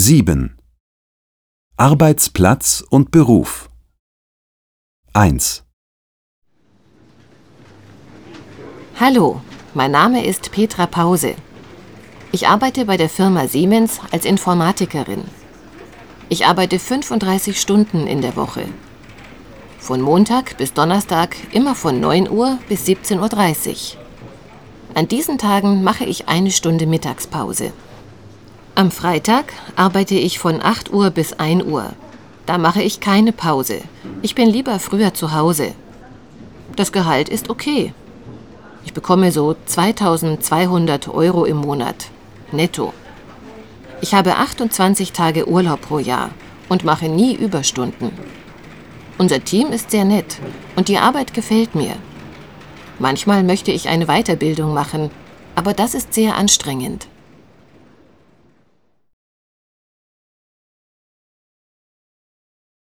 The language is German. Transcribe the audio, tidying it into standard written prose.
7. Arbeitsplatz und Beruf. 1. Hallo, mein Name ist Petra Pause. Ich arbeite bei der Firma Siemens als Informatikerin. Ich arbeite 35 Stunden in der Woche. Von Montag bis Donnerstag immer von 9 Uhr bis 17:30 Uhr. An diesen Tagen mache ich 1 Stunde Mittagspause. Am Freitag arbeite ich von 8 Uhr bis 1 Uhr. Da mache ich keine Pause. Ich bin lieber früher zu Hause. Das Gehalt ist okay. Ich bekomme so 2.200 € im Monat, netto. Ich habe 28 Tage Urlaub pro Jahr und mache nie Überstunden. Unser Team ist sehr nett und die Arbeit gefällt mir. Manchmal möchte ich eine Weiterbildung machen, aber das ist sehr anstrengend.